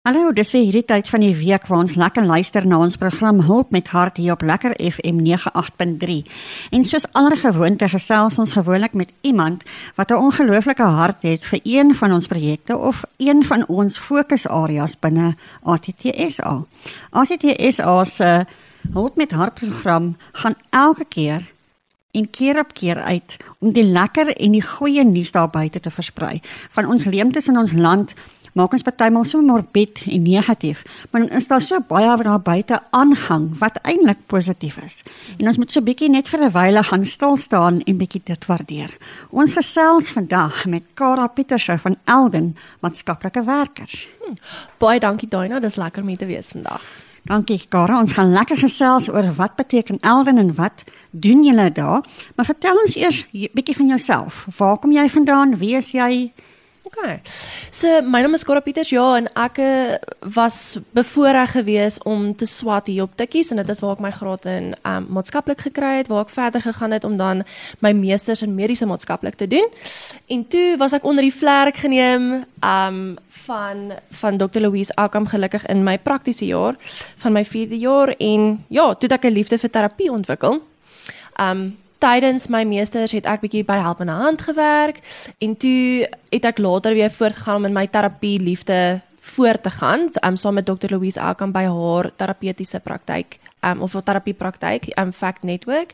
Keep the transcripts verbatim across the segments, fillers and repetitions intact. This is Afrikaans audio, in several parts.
Hallo, dis weer hierdie tyd van die week waar ons lekker luister na ons program Hulp met Hart hier op Lekker F M nege agt punt drie. En soos allergewoonte gesels ons gewoonlik met iemand wat 'n ongelooflike hart het vir een van ons projekte of een van ons fokusareas binne A T T S A. A T T S A se Hulp met Hart program gaan elke keer en keer op keer uit om die lekker en die goeie nuus daar buite te versprei. Van ons leemtes in ons land maak ons partymal so morbid en negatief, maar dan is daar so baie wat daar buite aangang, wat eintlik positief is. En ons moet so bietjie net vir 'n wyle gaan stil staan en bietjie dit waardeer. Ons gesels vandag met Kara Pieterse van Elden, maatskaplike werker. Hmm. Baie dankie Daina, dis lekker om hier te wees vandag. Dankie Kara, ons gaan lekker gesels oor wat beteken Elden en wat doen julle daar. Maar vertel ons eers 'n bietjie van jouself. Waar kom jy vandaan? Wie is jy? Okay. So my naam is Kara Pieters, ja, en ek was bevoorreg gewees om te swat hier op Tikkies, en dit is waar ek my graad in um, maatskaplik gekry het, waar ek verder gegaan het om dan my meesters in mediese maatskaplik te doen. En toe was ek onder die vlerk geneem um, van van dokter Louise Akam, gelukkig in my praktiese jaar van my vierde jaar, en ja, toe het ek 'n liefde vir terapie ontwikkel. Um, Tydens my meesters het ek bietjie by Helpende Hand gewerk, en toe het ek later weer voortgegaan om in my terapie liefde voort te gaan, um, saam met dokter Louise Akam by haar terapeutiese praktyk, um, of terapiepraktyk, um, Fact Network.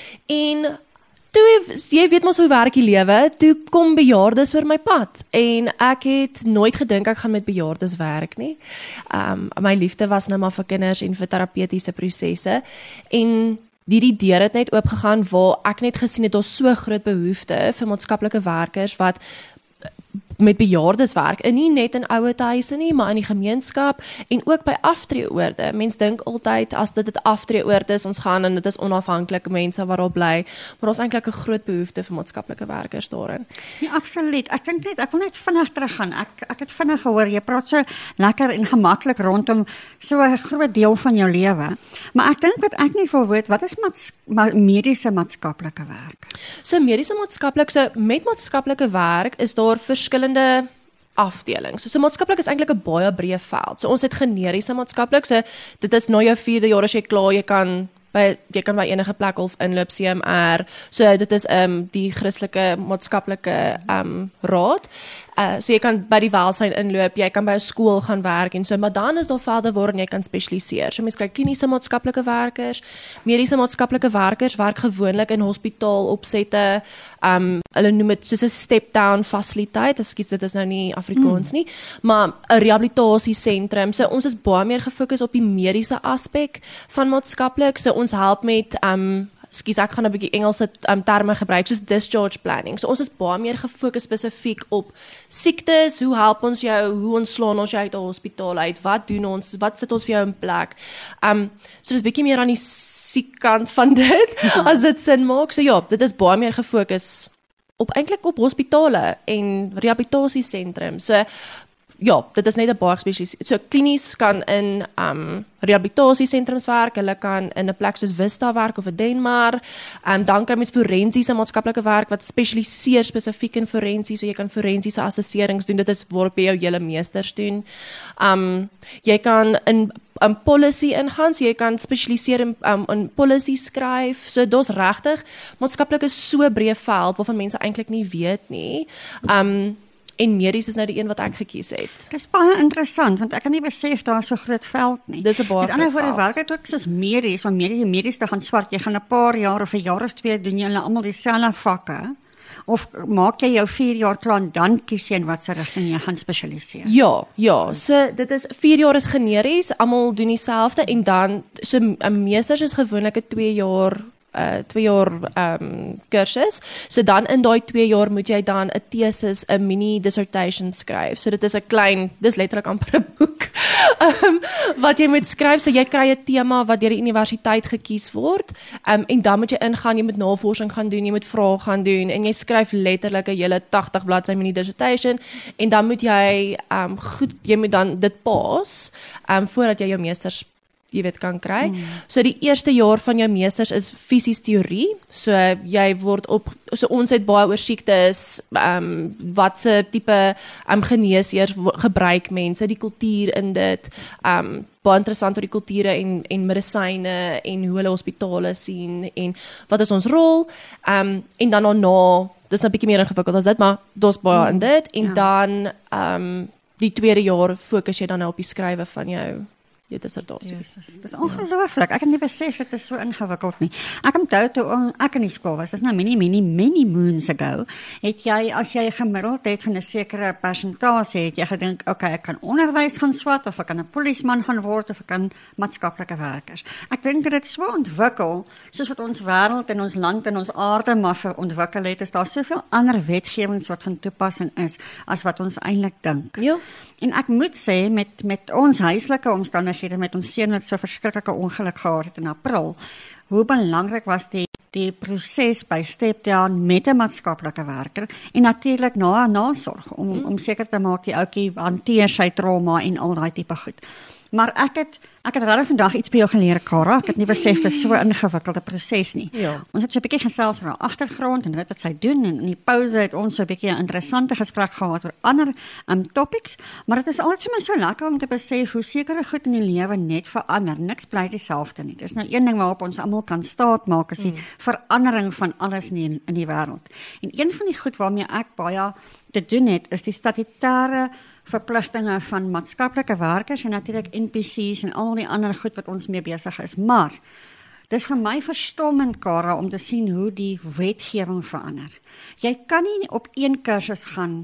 En toe, jy weet mos hoe werk die lewe, toe kom bejaardes oor my pad, en ek het nooit gedink ek gaan met bejaardes werk nie. Um, my liefde was nou maar vir kinders en vir terapeutiese prosesse, en die die deur het net oopgegaan waar ek net gesien het, ons so groot behoefte vir maatskaplike werkers wat met bejaardes werk, en nie net in ouer huise nie, maar in die gemeenskap, en ook by aftreeoorde. Mens dink altyd, as dit 'n aftreeoord is, ons gaan, en dit is onafhanklike mense wat daar bly, maar ons eintlik 'n groot behoefte vir maatskaplike werkers daarin. Ja, absoluut. Ek dink net, ek wil net vinnig teruggaan. Ek ek het vinnig gehoor, jy praat so lekker en gemaklik rondom so 'n groot deel van jou lewe. Maar ek dink wat ek nie wil weet, wat is maats, ma, mediese maatskaplike werk? So mediese maatskaplik, so met maatskaplike werk is daar verskillende afdelings. So, so maatskaplik is eintlik 'n baie breë veld. So ons het generiese maatskaplik, so dit is na jou vierde jaar as jy klaar, jy kan by jy kan by enige plek of inloop C M R. So dit is um die Christelike maatskaplike um raad. Uh, so jy kan by die welsyn inloop, jy kan by 'n skool gaan werk en so, maar dan is daar velde waarin jy kan spesialiseer. So mens kry kliniese maatskaplike werkers, mediese maatskaplike werkers werk gewoonlik in hospitaalopsette. Um hulle noem dit soos 'n step down fasiliteit. Ekskuus, dit is nou nie Afrikaans mm. nie, maar 'n rehabilitasiesentrum. So ons is baie meer gefokus op die mediese aspek van maatskaplik. So ons help met um Skies, ek gaan 'n bietjie Engelse um, terme gebruik, soos discharge planning. So ons is baie meer gefokus spesifiek op siektes, hoe help ons jou, hoe ontslaan ons jou uit 'n hospitaal uit, wat doen ons, wat sit ons vir jou in plek. Um, so dis bietjie meer aan die siek kant van dit, ja. As dit sin maak. So ja, dit is baie meer gefokus op eintlik op hospitale en rehabilitasiesentrums. So ja, dit is net 'n baie spesifiek. So klinies kan in um rehabilitasiesentrums werk, hulle kan in 'n plek soos Vista werk of 'n Denmar. Um dan kry mens forensiese maatskaplike werk wat spesialiseer spesifiek in forensie, so jy kan forensiese assesserings doen. Dit is waarop jy jou hele meesters doen. Um jy kan in 'n policy ingaan, so jy kan spesialiseer in um, in policy skryf. So daar's regtig maatskaplike so breë veld waarvan mense eintlik nie weet nie. Um En medies is nou die een wat ek gekies het. Dit is baie interessant, want ek kan nie besef daar is so groot veld nie. Dis 'n baie groot veld. Met ander woorde, werk dit ook soos medies, want medies, medies te gaan swart, jy gaan 'n paar jaar of 'n jaar of twee doen jy hulle almal dieselfde vakke, of maak jy jou vier jaar klaar en dan kies jy in watse rigting jy gaan spesialiseer? Ja, ja, so dit is vier jaar is generies, almal doen dieselfde, en dan, so 'n meesters is gewoonlik 'n twee jaar uh twee jaar um kursus. So dan in daai twee jaar moet jy dan 'n thesis, 'n mini dissertation skryf. So dit is 'n klein, dis letterlik amper 'n boek um, wat jy moet skryf. So jy kry 'n tema wat deur die universiteit gekies word, um, en dan moet jy ingaan, jy moet navorsing gaan doen, jy moet vrae gaan doen, en jy skryf letterlik 'n hele tagtig bladsy mini dissertation, en dan moet jy um goed, jy moet dan dit paas um voordat jy jou meesters jy weet kan kry. Hmm. So die eerste jaar van jou meesters is fisies teorie. So jy word op so ons het baie oor siektes, ehm um, wat se tipe ehm um, geneesheers gebruik mense, die kultuur in dit, ehm um, baie interessant oor die kulture en en medisyne en hoe hulle hospitale sien en wat is ons rol. Ehm um, en dan daarna, dis nou 'n bietjie meer ingewikkeld as dit, maar daar's baie in dit en ja. dan ehm um, die tweede jaar fokus jy dan nou op die skrywe van jou jou dissertasie. Dit is ongelooflik. Ek het nie besef dit is so ingewikkeld nie. Ek onthou toe ek in die skool was, dis nou many many many moons ago, het jy as jy gemiddeld het van 'n sekere persentasie, het jy gedink, okay, ek kan onderwys gaan swat of ek kan 'n polisieman gaan word of ek kan maatskaplike werkers. Ek dink dit is so ontwikkel, soos wat ons wêreld en ons land en ons aarde maar ontwikkel het, is daar soveel ander wetgewings wat van toepassing is as wat ons eintlik dink. Ja. En ek moet sê met met ons huislike omstandighede, met ons seun wat so verskriklike ongeluk gehad het in April, hoe belangrik was die die proses by Step Down met 'n maatskaplike werker en natuurlik na nasorg om mm. om seker te maak die ouetjie hanteer sy trauma en al daai tipe goed. Maar ek het ek het regtig vandag iets by jou geleer, Kara. Ek het nie besef dit is so 'n ingewikkelde proses nie. Ja. Ons het so 'n bietjie gesels oor haar agtergrond en dit wat sy doen en in die pouse het ons so 'n bietjie 'n interessante gesprek gehad oor ander um, topics, maar dit is altyd vir my so lekker om te besef hoe sekere goed in die lewe net verander. Niks bly dieselfde nie. Dis nou een ding waarop ons almal kan staat maak, is die mm. verandering van alles in die, in die wêreld. En een van die goed waarmee ek baie te doen het, is die statutêre verpligtinge van maatskaplike werkers en natuurlik N P C's en al die ander goed wat ons mee besig is. Maar dis vir my verstommend, Kara, om te sien hoe die wetgewing verander. Jy kan nie op een kursus gaan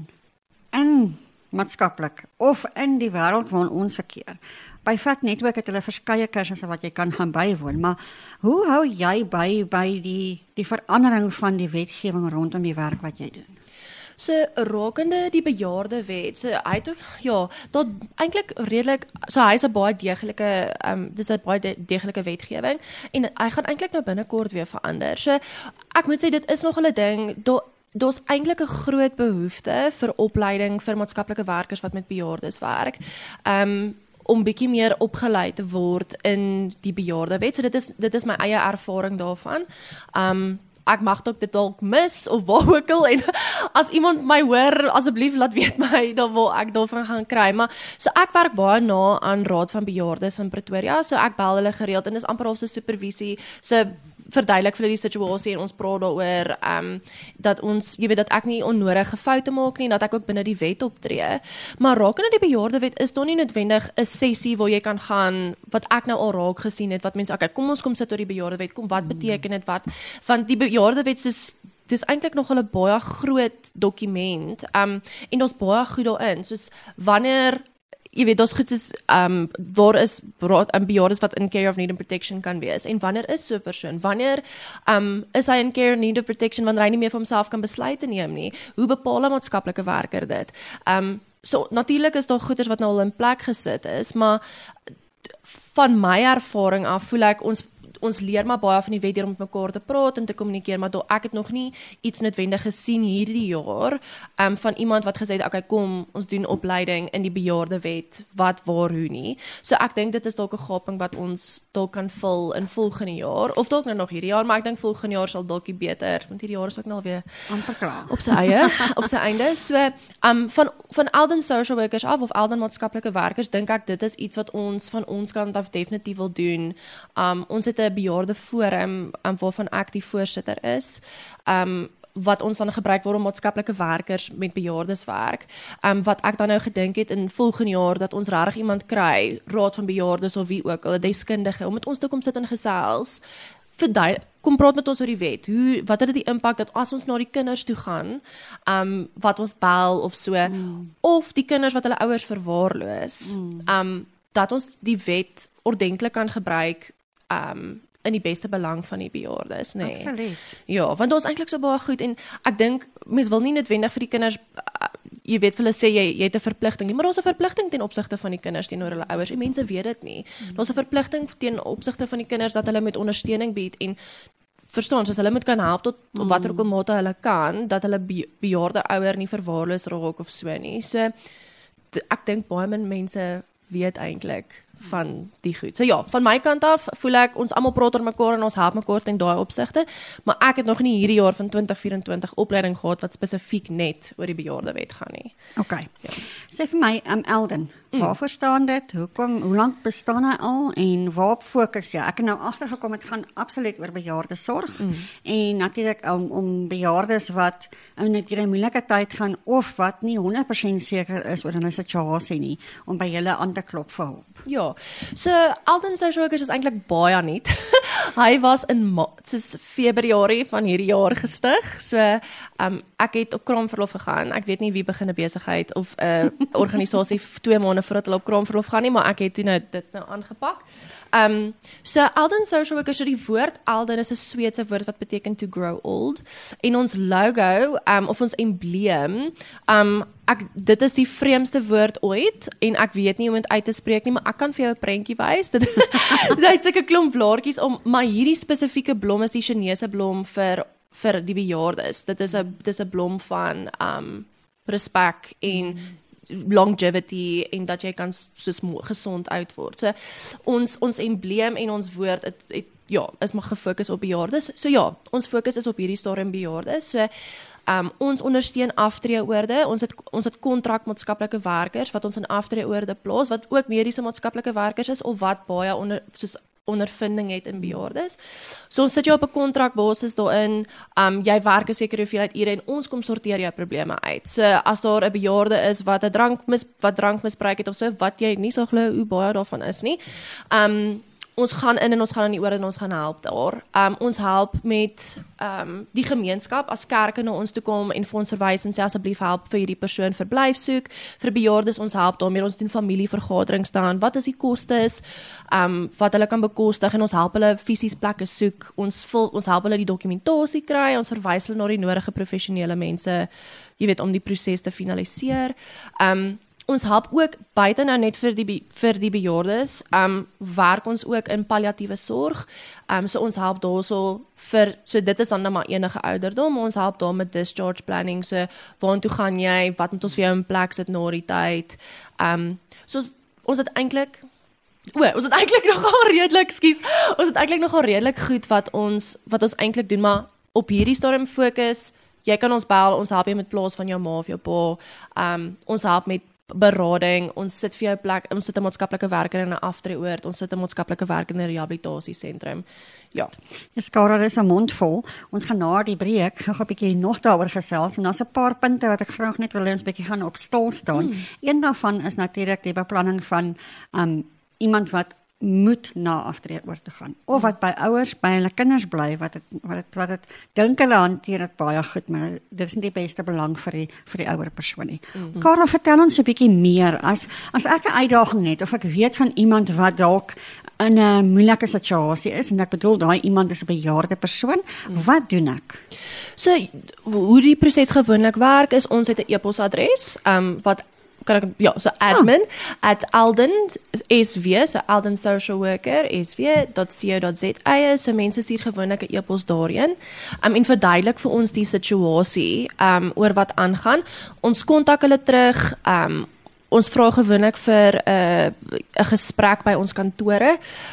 in maatskaplik of in die wêreld waarin ons verkeer. By Fact Network het hulle verskeie kursusse wat jy kan gaan bywoon, maar hoe hou jy by by die die verandering van die wetgewing rondom die werk wat jy doen? So rakende die bejaarde wet. So hy het ook ja, tot eintlik redelik so hy's 'n baie deeglike um dis 'n baie de, deeglike wetgewing en hy gaan eintlik nou binnekort weer verander. So ek moet sê dit is nog 'n ding. Daar daar's eintlik 'n groot behoefte vir opleiding vir maatskaplike werkers wat met bejaardes werk. Um om bietjie meer opgeleid te word in die bejaarde wet. So dit is dit is my eie ervaring daarvan. Um Ek mag ook dit dalk mis of waar ook al en as iemand my hoor, asseblief laat weet my, dan wil ek daarvan gaan kry. Maar so ek werk baie na aan Raad van Bejaardes van Pretoria, so ek bel hulle gereeld en dis amper al so supervisie, so verduidelik vir hulle die situasie en ons praat daaroor um, dat ons, jy weet dat ek nie onnodige foute maak nie, dat ek ook binne die wet optree. Maar rakende die bejaarde wet is daar nie noodwendig 'n sessie waar jy kan gaan wat ek nou al raak gesien het wat mense okay, kom ons kom sit oor die bejaarde wet, kom wat beteken dit wat want die bejaarde wet soos dis eintlik nog 'n baie groot dokument. Um en daar's baie goed daarin, soos wanneer jy weet, daar's goed soos, um, waar is um, bejaardes wat in care of need and protection kan wees, en wanneer is so 'n persoon, wanneer um, is hy in care of need and protection, wanneer hy nie meer vir homself kan besluite neem nie, hoe bepaal 'n maatskaplike werker dit? Um, so, natuurlik is daar goeders wat nou al in plek gesit is, maar van my ervaring af voel ek, ons ons leer maar baie van die wet hier om met mekaar te praat en te kommunikeer, maar ek het nog nie iets noodwendig gesien hierdie jaar um, van iemand wat gesê het, okay, kom, ons doen opleiding in die bejaarde wet, wat, waar, hoe nie. So ek dink dit is dalk 'n gaping wat ons dalk kan vul in volgende jaar, of dalk nou nog hierdie jaar, maar ek dink volgende jaar sal dalk beter, want hierdie jaar is ook nou weer amper klaar op sy eie, op sy einde. So, um, van, van Elden social workers af, of Elden maatskaplike werkers, dink ek dit is iets wat ons van ons kant af definitief wil doen. Um, ons het 'n bejaarde forum um, waarvan ek die voorsitter is, um, wat ons dan gebruik word om maatskaplike werkers met bejaardes werk, um, wat ek dan nou gedink het in volgende jaar, dat ons regtig iemand kry, raad van bejaardes of wie ook, 'n deskundige, om met ons te kom sit en gesels, verduidelik, kom praat met ons oor die wet, hoe, wat het die impak dat as ons na die kinders toe gaan, um, wat ons bel of so, mm. of die kinders wat hulle ouers verwaarloos, mm. um, dat ons die wet ordentlik kan gebruik, um, in die beste belang van die bejaardes, nee. Absoluut. Ja, want ons eintlik so baie goed, en ek dink, mens wil nie noodwendig vir die kinders, uh, jy weet, vir hulle sê, jy, jy het 'n verpligting nie, maar ons 'n verpligting ten opsigte van die kinders teenoor hulle ouers, en mense weet dit nie. Mm. Ons 'n verpligting ten opsigte van die kinders, dat hulle met ondersteuning bied, en verstaan, soos hulle moet kan help tot mm. op watter ook al mate hulle kan, dat hulle be, bejaarde ouer nie verwaarloos raak of so nie. So, t- ek dink baie min mense weet eintlik van die goed. So ja, van my kant af voel ek ons almal praat oor mekaar en ons help mekaar in daai opsigte, maar ek het nog nie hierdie jaar van twintig vyf-en-twintig opleiding gehad wat spesifiek net oor die bejaardewet gaan nie. Okay. Ja. Sê vir my, um, Elden, mm. waarvoor staan dit? Hoekom, hoe lank bestaan hy al en waarop fokus jy? Ek het nou agtergekom het gaan absoluut oor bejaardesorg mm. en natuurlik om, om bejaardes wat in 'n moeilike tyd gaan of wat nie honderd persent seker is oor hulle situasie nie, om by julle aan te klop vir hulp. Ja, so Alden Social Workers is eintlik baie nuut. Hy was in ma soos Februarie van hierdie jaar gestig. So um, ek het op kraamverlof gegaan. Ek weet nie wie begin 'n besigheid of 'n uh, organisasie twee maande voordat hulle op kraamverlof gaan nie, maar ek het toe nou dit nou aangepak. Um, so Alden Social Workers, so die woord Alden is 'n Sweedse woord wat beteken to grow old. En ons logo, um, of ons embleem, um, ek, dit is die vreemdste woord ooit, en ek weet nie hoe om dit uit te spreek nie, maar ek kan vir jou 'n prentjie wys. Dit, dit het sulke klomp blaartjies om, maar hierdie spesifieke blom is die Chinese blom vir, vir die bejaardes. Dit is 'n, dit is 'n blom van um, respek en longevity en dat jy kan soos gesond oud word. So ons ons embleem en ons woord het, het ja, is maar gefokus op bejaardes. So ja, ons fokus is op hierdie stadium bejaardes. So um, ons ondersteun aftreeoorde. Ons het ons het kontrakmaatskaplike werkers wat ons in aftreeoorde plaas wat ook mediese maatskaplike werkers is of wat baie onder soos ondervinding het in bejaardes. So ons sit jou op 'n kontrakbasis daarin, um, jy werk 'n sekere hoeveelheid ure en ons kom sorteer jou probleme uit. So as daar 'n bejaarde is wat 'n drank mis, wat drankmisbruik het of so, wat jy nie sal glo hoe baie daarvan is nie. Um, ons gaan in en ons gaan in die oor en ons gaan help daar. Um, ons help met um, die gemeenskap as kerke na ons toe kom en vir ons verwys en sê asseblief help vir hierdie persoon verblyf soek. Vir bejaardes ons help daarmee, ons doen familievergaderings staan. Wat is die kostes? Um, wat hulle kan bekostig en ons help hulle fisies plekke soek. Ons vul, ons help hulle die dokumentasie kry. Ons verwys hulle na die nodige professionele mense, jy weet, om die proses te finaliseer. Um, Ons help ook buite nou net vir die vir die bejaardes, um, werk ons ook in palliatiewe sorg. Um, so ons help daarso vir so dit is dan nou maar enige ouderdom, ons help daar met discharge planning, so waartoe gaan jy, wat moet ons vir jou in plek sit na die tyd. Um, so ons, ons het eintlik O, ons het eintlik nogal redelik, skus. Ons het eintlik nogal redelik goed wat ons wat ons eintlik doen, maar op hierdie stadium fokus, jy kan ons bel, ons help jy met plaas van jou ma of jou pa. Um, ons help met berading, ons sit vir jou plek, ons sit 'n maatskaplike werker in 'n aftreeoord, ons sit 'n maatskaplike werker in 'n rehabilitasiesentrum. Ja. Ja, Skara, dis 'n mond vol. Ons gaan na die breek gou 'n bietjie nog daaroor gesels en daar's 'n paar punte wat ek graag net wil hê ons bietjie gaan op stil staan. Hmm. Een daarvan is natuurlik die beplanning van um, iemand wat moet na aftreeoord toe gaan of wat by ouers by hulle kinders bly wat het, wat het, wat het dink hulle hanteer dit baie goed, maar dit is nie die beste belang vir die vir die ouer persoon nie. Mm-hmm. Karla, vertel ons 'n bietjie meer as as ek 'n uitdaging het of ek weet van iemand wat dalk in 'n moeilike situasie is en ek bedoel daai iemand is 'n bejaarde persoon, mm. wat doen ek? So hoe die proses gewoonlik werk is ons het 'n e-posadres um, wat kan ek, ja, so admin oh. at Alden S W, so Alden Social Worker S W dot co dot za, so mense stuur gewoonlik 'n e-pos daarheen um, en verduidelik vir ons die situasie um, oor wat aangaan. Ons kontak hulle terug, um, ons vra gewoonlik vir 'n uh, 'n gesprek by ons kantore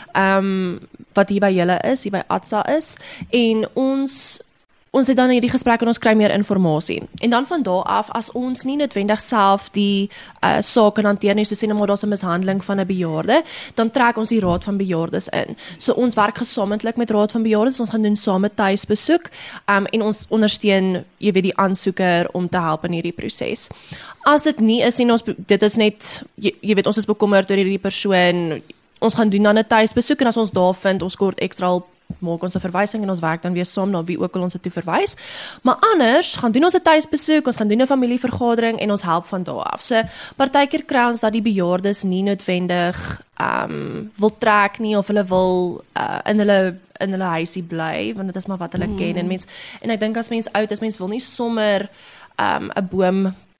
um, wat hier by julle is, hier by A T S A is, en ons Ons het dan hierdie gesprek en ons kry meer inligting. En dan van daar af, as ons nie noodwendig self die uh, saak kan hanteer nie, so sê nou maar daar's 'n mishandeling van 'n bejaarde, dan trek ons die raad van bejaardes in. So ons werk gesamentlik met raad van bejaardes, ons gaan doen same tuisbesoek, um, en ons ondersteun, jy weet, die aansoeker om te help in hierdie proses. As dit nie is nie, ons dit is net, jy, jy weet, ons is bekommerd oor hierdie persoon, ons gaan doen dan 'n tuisbesoek en as ons daar vind, ons kort ekstra hulp, maak ons 'n verwysing en ons werk dan weer saam na wie ook al ons dit toe verwys. Maar anders gaan doen ons 'n tuisbesoek, ons gaan doen 'n familievergadering en ons help van daar af. So partykeer kry ons dat die bejaardes nie noodwendig um, wil trek nie of hulle wil uh, in hulle in hulle huisie bly, want dit is maar wat hulle mm. ken en mens en ek dink as mens oud is, mens wil nie sommer 'n um, boom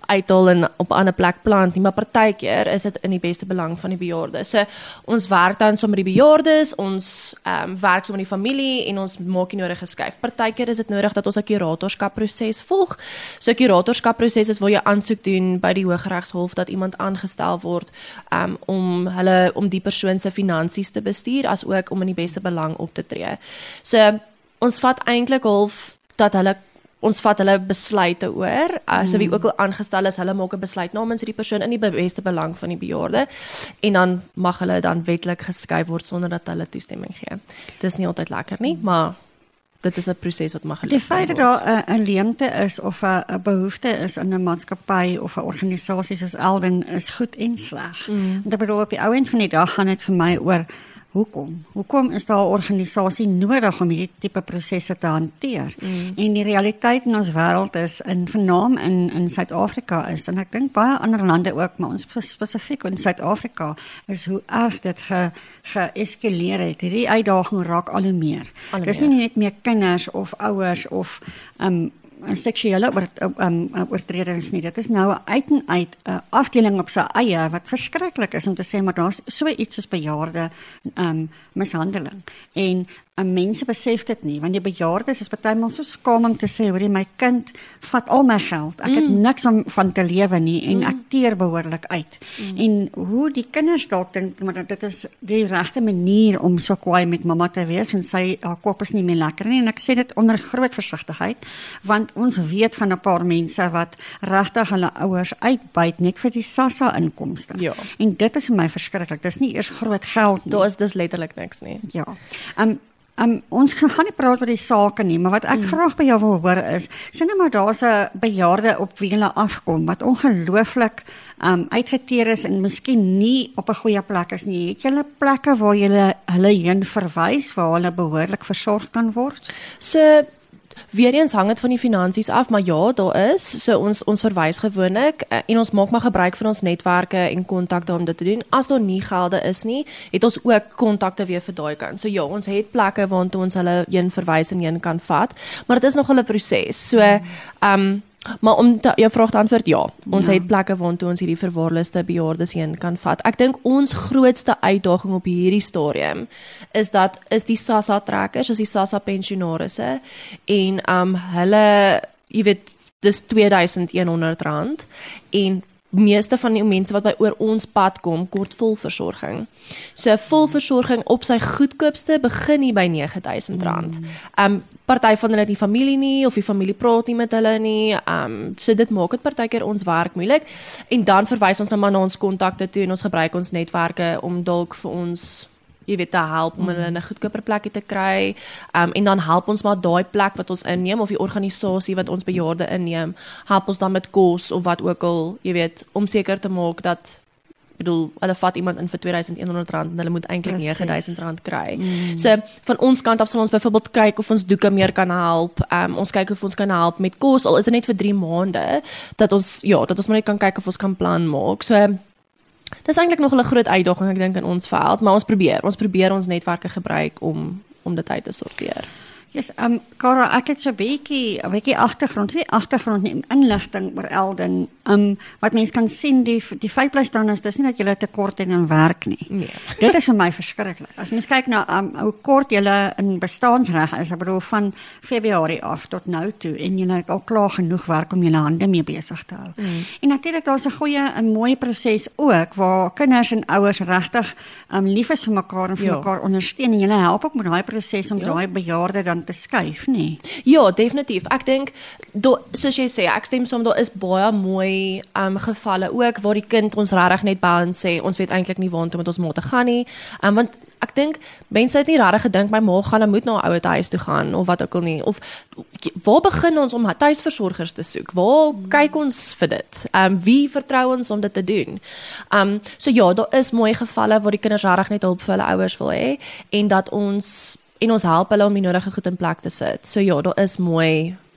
uithaal en op 'n ander plek plant nie, maar partykeer is dit in die beste belang van die bejaarde. So ons werk dan saam met die bejaardes, ons ehm um, werk saam met die familie en ons maak die nodige skuif. Partykeer is dit nodig dat ons 'n kuratorskapproses volg. So 'n kuratorskapproses is waar jy aansoek doen by die Hooggeregshof dat iemand aangestel word um, om hulle om die persoon se finansies te bestuur, as ook om in die beste belang op te tree. So ons vat eintlik half dat hulle ons vat hulle besluite oor, uh, so wie ook al aangestel is, hulle maak 'n besluit namens die persoon in die beste belang van die bejaarde, en dan mag hulle dan wetlik geskuif word sonder dat hulle toestemming gee. Dis nie altyd lekker nie, maar dit is 'n proses wat mag Die feit dat daar 'n leemte is of 'n behoefte is in 'n maatskappy of 'n organisasie soos Elden is goed en sleg. Mm. Want ek bedoel, op die ou end van die dag gaan dit vir my oor Hoekom? Hoekom is daar 'n organisasie nodig om hierdie tipe prosesse te hanteer? Mm. En die realiteit in ons wêreld is, in vernaam in in Suid-Afrika is, en ek dink baie ander lande ook, maar ons spesifiek in Suid-Afrika, is hoe erg dit ge, geeskaleer het. Hierdie uitdaging raak al hoe meer. Dis nie net meer kinders of ouers of um, seksuele um, oortredings nie. Dit is nou uit en uit 'n uh, afdeling op sy eie wat verskriklik is om te sê, maar daar's so iets soos bejaarde um, mishandeling. En um, mense besef dit nie, want die bejaardes is partymal so skaam om te sê, hoor jy, my kind vat al my geld. Ek mm. het niks om van te lewe nie en mm. ek teer behoorlik uit. Mm. En hoe die kinders dalk dink, maar dit is die regte manier om so kwaai met mamma te wees, en sy haar kop is nie meer lekker nie, en ek sê dit onder groot versigtigheid, want ons weet van 'n paar mense wat regtig hulle ouers uitbuit net vir die SASSA inkomste. Ja. En dit is vir my verskriklik. Dis nie eers groot geld nie. Daar is dis letterlik niks nie. Ja. Um, um, ons gaan nie praat oor die sake nie, maar wat ek mm. graag by jou wil hoor is, sien nou maar daar's 'n bejaarde op wie hulle afkom wat ongelooflik um, uitgeteer is en miskien nie op 'n goeie plek is nie. Het julle plekke waar julle hulle heen verwys waar hulle behoorlik versorg kan word? So weer eens hang dit van die finansies af, maar ja, daar is, so ons ons verwys gewoonlik en ons maak maar gebruik van ons netwerke en kontakte om dit te doen. As daar nie gelde is nie, het ons ook kontakte weer vir daai kant. So ja, ons het plekke waartoe ons hulle heen verwys en heen kan vat, maar dit is nog 'n proses. So ehm um, maar om te, jou vraag te antwoord, ja, ons ja. het plekke waartoe ons hierdie verwaarloosde bejaardes heen kan vat. Ek dink ons grootste uitdaging op hierdie stadium is dat is die SASSA trekkers, is die SASSA pensionarisse, en um, hulle, jy weet, dis twee duisend honderd rand, en meeste van die mense wat by oor ons pad kom, kort volversorging. So volversorging op sy goedkoopste begin nie by nege duisend rand. Um, party van hulle het nie familie nie, of die familie praat nie met hulle nie, um, so dit maak het partykeer ons werk moeilik, en dan verwys ons nou maar na ons kontakte toe, en ons gebruik ons netwerke om dalk vir ons jy weet, te help om hulle in 'n goedkoper plekkie te kry, um, en dan help ons maar daai plek wat ons inneem, of die organisasie wat ons bejaarde inneem, help ons dan met kos, of wat ook al, jy weet, om seker te maak dat, bedoel, hulle vat iemand in vir twee duisend honderd rand, en hulle moet eintlik nege duisend rand kry. Mm. So, van ons kant af sal ons byvoorbeeld kyk of ons doeke meer kan help, um, ons kyk of ons kan help met kos, al is dit net vir drie maande, dat ons, ja, dat ons maar net kan kyk of ons kan plan maak. So, dis eintlik nog 'n groot uitdaging, ek dink, in ons veld, maar ons probeer, ons probeer ons netwerke gebruik om om dit uit te sorteer. Yes, um, Cara, ek het so 'n bietjie 'n bietjie agtergrond, nie agtergrond nie, inligting oor Elden. Um, wat mense kan sien, die die feit bly staan is, dis nie dat jy tekorting in werk nie. Nee. Dit is vir my verskriklik. As mens kyk na um, hoe kort jy in bestaansreg is, ek bedoel van Februarie af tot nou toe, en jy het al klaar genoeg werk om jou hande mee besig te hou. Mm. En natuurlik daar's 'n goeie, 'n mooi proses ook waar kinders en ouers regtig um, lief is vir mekaar en vir ja. mekaar ondersteun, en jy help ook met daai proses om ja. daai bejaarde dan te skuif, nee. Ja, definitief. Ek dink, do, soos jy sê, ek stem saam, daar is baie mooi um, gevalle ook, waar die kind ons regtig net bel en sê, ons weet eintlik nie waartoe met ons ma te gaan nie, um, want ek dink, mense het nie regtig gedink, my ma gaan, moet na 'n ouer huis toe gaan, of wat ook al nie, of waar begin ons om tuisversorgers te soek, waar hmm. kyk ons vir dit, um, wie vertrou ons om dit te doen, um, so ja, daar is mooi gevalle, waar die kinders regtig net hulp vir hulle ouers wil hê, en dat ons en ons help hulle om die nodige goed in plek te sit. So ja, daar is mooi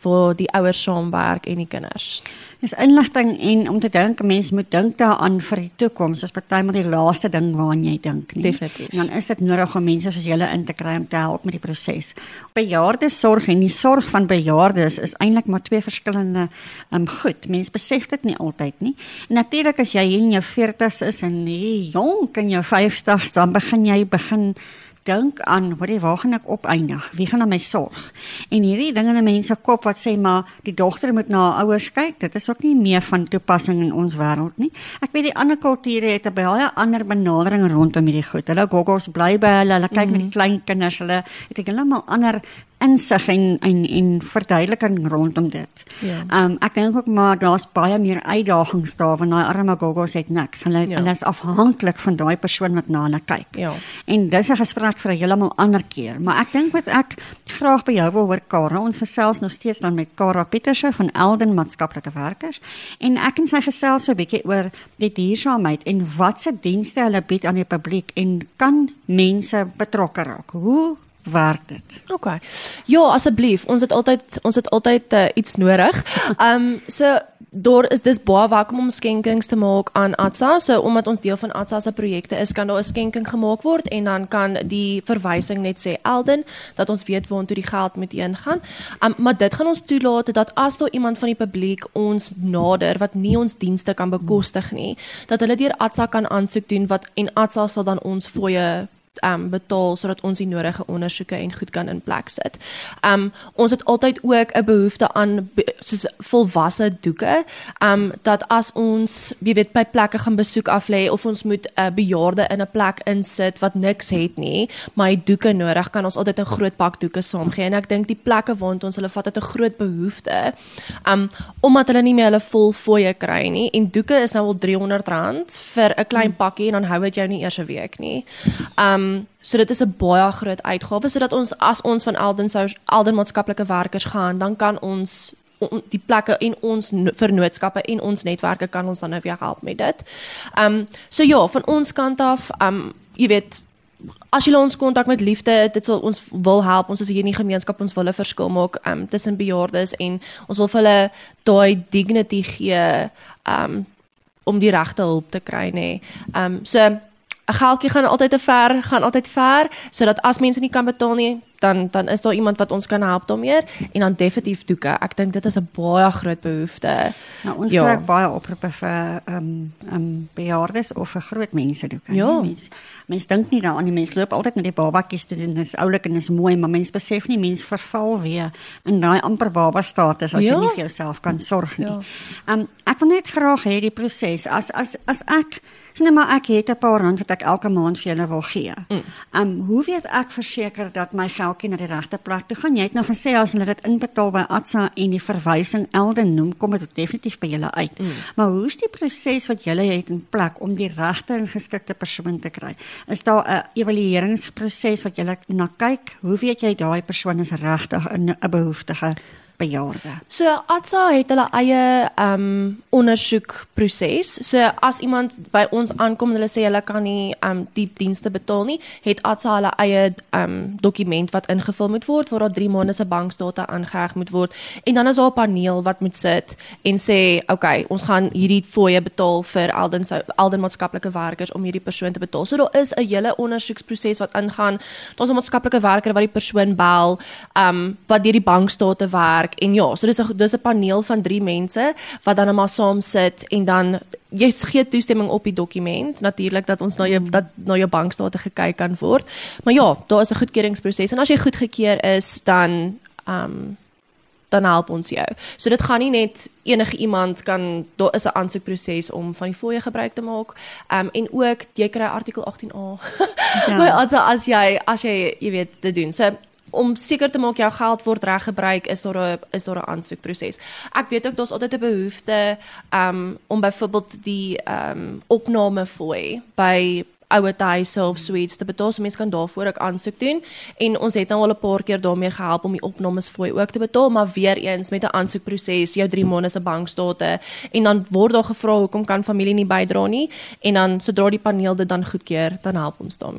waar die ouers saamwerk en die kinders. Dis inligting en om te dink, 'n mens moet dink daaraan vir die toekoms. Dis partymal die laaste ding waaraan jy dink, nie. Definitief. En dan is dit nodig om mense soos julle in te kry om te help met die proses. Bejaardesorg en die sorg van bejaardes is eintlik maar twee verskillende um, goed. Mens besef dit nie altyd nie. En natuurlik as jy hier in jou veertigs is en hier jonk in jou vyftigs, dan begin jy begin dink aan, hoorie, waar gaan ek opeindig? Wie gaan na my sorg? En hierdie dinge in mense kop wat sê, maar die dogter moet na haar ouers kyk, dit is ook nie meer van toepassing in ons wêreld nie. Ek weet die ander kulture het 'n baie ander benadering rondom hierdie goed. Hulle goggos bly by hulle, hulle kyk mm-hmm. met die klein kinders, hulle het ek heeltemal ander insig en, en, en verduideliking rondom dit. Ja. Um, ek dink ook maar, daar's baie meer uitdagings daar, want daai arme goggos het niks. Hulle, Ja. hulle is afhanklik van daai persoon wat na hulle kyk. Ja. En dis 'n gesprek vir 'n heeltemal ander keer. Maar ek dink wat ek graag by jou wil hoor, Kara, ons gesels nog steeds dan met Kara Pieterse van Elden Maatskaplike Werkers. En ek en sy gesels so 'n bietjie oor die duursaamheid en watse dienste hulle bied aan die publiek en kan mense betrokke raak. Hoe werk dit? OK. Ja, asseblief. Ons het altyd ons het altyd uh, iets nodig. Ehm um, so daar is dis baie welkom om skenkings te maak aan A T S A. So omdat ons deel van A T S A se projekte is, kan daar 'n skenking gemaak word en dan kan die verwysing net sê Elden, dat ons weet waartoe die geld moet heen gaan. Um, maar dit gaan ons toelaat dat as daar iemand van die publiek ons nader wat nie ons dienste kan bekostig nie, dat hulle deur A T S A kan aansoek doen wat en A T S A sal dan ons fooie Um, betaal sodat ons die nodige ondersoeke en goed kan in plek sit. Um, ons het altyd ook 'n behoefte aan soos volwasse doeke, um, dat as ons, jy weet, by plekke gaan besoek aflê of ons moet 'n uh, bejaarde in 'n plek insit wat niks het nie, maar hy doeke nodig, kan ons altyd 'n groot pak doeke saamgee. En ek dink die plekke waar ons hulle vat het 'n groot behoefte, um, omdat hulle nie meer hulle vol fooie kry nie. En doeke is nou al driehonderd rand vir 'n klein pakkie en dan hou dit jou nie eers 'n week nie. Um, So dit is 'n baie groot uitgawe, sodat ons as ons van Elden sou Elden Maatskaplike Werkers gaan, dan kan ons on, die plekke en ons vennootskappe en ons netwerke kan ons dan nou weer help met dit. Um, so ja, van ons kant af, um, jy weet, as julle ons kontak met liefde, dit sal ons wil help, ons is hier in die gemeenskap, ons wil 'n verskil maak um, tussen bejaardes en ons wil vir hulle daai dignity gee um, om die regte hulp te kry, nê. Um, so 'n geldjie gaan altyd te ver, gaan altyd ver, sodat as mense nie kan betaal nie, dan dan is daar iemand wat ons kan help daarmee en dan definitief doeke. Ek dink dit is 'n baie groot behoefte. Nou, ons Ja. kry baie oproepe vir um, um, bejaardes of vir groot mense doeke. Ja. Mens, mens dink nie daaraan nie, mens loop altyd met die babatjies toe en dis oulik en dis mooi, maar mens besef nie, mens verval weer in daai amper baba status as Ja. jy nie vir jouself kan sorg nie. Ja. Um, ek wil net graag hê die proses, as as as ek sê net maar ek het 'n paar rand wat ek elke maand vir julle wil gee. Mm. Um, hoe weet ek verseker dat my geldjie na die regte plek toe gaan? Jy het nou gesê as hulle dit inbetaal by A T S A en die verwysing Elden noem, kom dit definitief by julle uit. Mm. Maar hoe is die proses wat julle het in plek om die regte en geskikte persoon te kry? Is daar 'n evalueringsproses wat julle na kyk? Hoe weet jy daai persoon is regtig 'n 'n behoeftige bejaarde? So A T S A het hulle eie um, ondersoekproses. So as iemand by ons aankom en hulle sê hulle kan nie um, die dienste betaal nie, het A T S A hulle eie um, dokument wat ingevul moet word, waar daar drie maande se bankdata aangeheg moet word. En dan is daar 'n paneel wat moet sit en sê, okay, ons gaan hierdie fooie betaal vir Elden, Elden Maatskaplike Werkers om hierdie persoon te betaal. So daar is 'n hele ondersoeksproses wat ingaan. Daar's 'n maatskaplike werker wat die persoon bel, um, wat deur die bankdata werk. En ja, so dis 'n dis 'n paneel van drie mense wat dan maar saam sit en dan jy gee toestemming op die dokument, natuurlik dat ons na jou dat na jou bankstate gekyk kan word. Maar ja, daar is 'n goedkeuringsproses en as jy goedgekeur is, dan um, dan help ons jou. So dit gaan nie net enige iemand kan, daar is 'n aansoekproses om van die fooie gebruik te maak. Um, en ook jy kry artikel agttien A. Ja. Maar also as jy as jy jy weet dit doen. So om seker te maak jou geld word reg gebruik, is daar 'n is daar 'n aansoekproses. Ek weet ook daar's altyd 'n behoefte um, om byvoorbeeld die um, opname fooi by ouerhuise of so iets te betaal, so mense kan daarvoor ook aansoek doen, en ons het nou al 'n paar keer daarmee gehelp om die opnames fooi ook te betaal, maar weer eens met 'n aansoekproses, jou drie maande se bankstate, en dan word daar gevra hoekom kan familie nie bydra nie, en dan sodra die paneel dit dan goedkeur, dan help ons daarmee.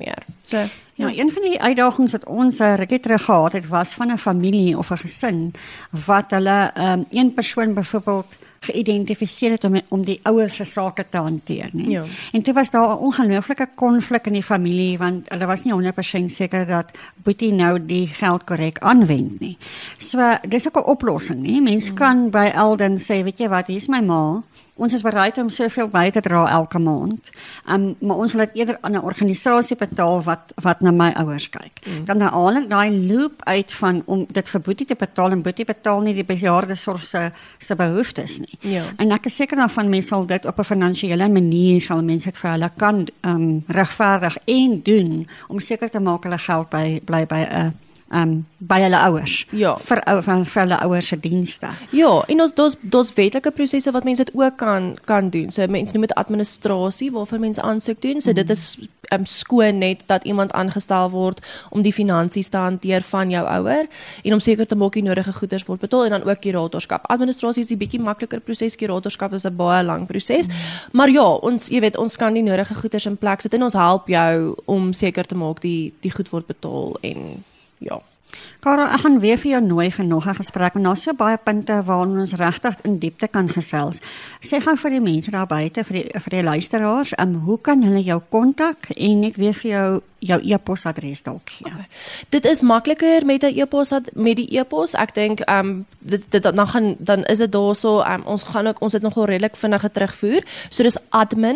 So Ja, een van die uitdagings wat ons uh, rukkie terug gehad het, was van 'n familie of 'n gesin wat hulle um, een persoon byvoorbeeld geïdentifiseer het om, om die ouers se sake te hanteer, nie? Ja. En toe was daar 'n ongelooflike konflik in die familie want hulle was nie honderd persent seker dat Boetie nou die geld korrek aanwend nie. So dis ook 'n oplossing, nie? Mens mm. kan by Elden sê, weet jy wat, hier is my ma. Ons is bereid om soveel by te dra elke maand, um, maar ons wil dit eerder aan 'n organisasie betaal wat wat na my ouers kyk. Mm. Dan haal ek daai loop uit van om dit vir Boetie te betaal en Boetie betaal nie die bejaardesorg se se behoeftes nie. Ja. En ek is seker daarvan mense sal dit op 'n finansiële manier sal mense dit vir hulle kan um, regverdig en doen om seker te maak hulle geld by bly by 'n uh, Um, by hulle ouers, ja. vir, vir, vir hulle ouers se dienste. Ja, en ons daar's daar's wetlike prosesse wat mense dit ook kan kan doen. So mense noem dit administrasie waarvoor mense aansoek doen. So mm. dit is um, skoon net dat iemand aangestel word om die finansies te hanteer van jou ouer en om seker te maak die nodige goederes word betaal en dan ook kuratorskap. Administrasie is 'n bietjie makliker proses, kuratorskap is 'n baie lang proses. Mm. Maar ja, ons jy weet ons kan die nodige goederes in plek sit en ons help jou om seker te maak die die goed word betaal en ja. Karel, ek gaan weer vir jou nooi vir nog 'n gesprek, want daar's so baie punte waarin ons regtig in diepte kan gesels. Sê gou vir die mense daar buite, vir die vir die luisteraars, um, hoe kan hulle jou kontak en net weer vir jou jou e-posadres dalk gee? Okay. Dit is makliker met 'n e-pos met die e-pos. Ek dink ehm um, dit dit dan gaan dan is dit daarso um, ons gaan ook ons het nogal redelik vinnig terugvoer. So dis admin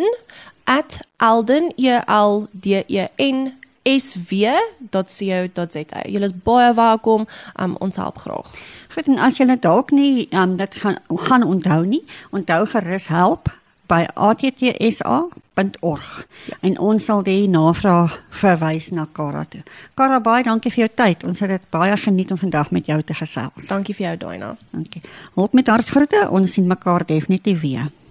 at elden e l d e n s w dot co dot z a. Julle is baie welkom, um, ons help graag. Goed, en as julle dalk nie um, dit gaan gaan onthou nie, onthou gerus help by a t t s a dot org. Ja. En ons sal die navraag verwys na Kara toe. Kara, baie dankie vir jou tyd. Ons het dit baie geniet om vandag met jou te gesels. Dankie vir jou, Daina. Dankie. Hulp met hartgroete, ons sien mekaar definitief weer.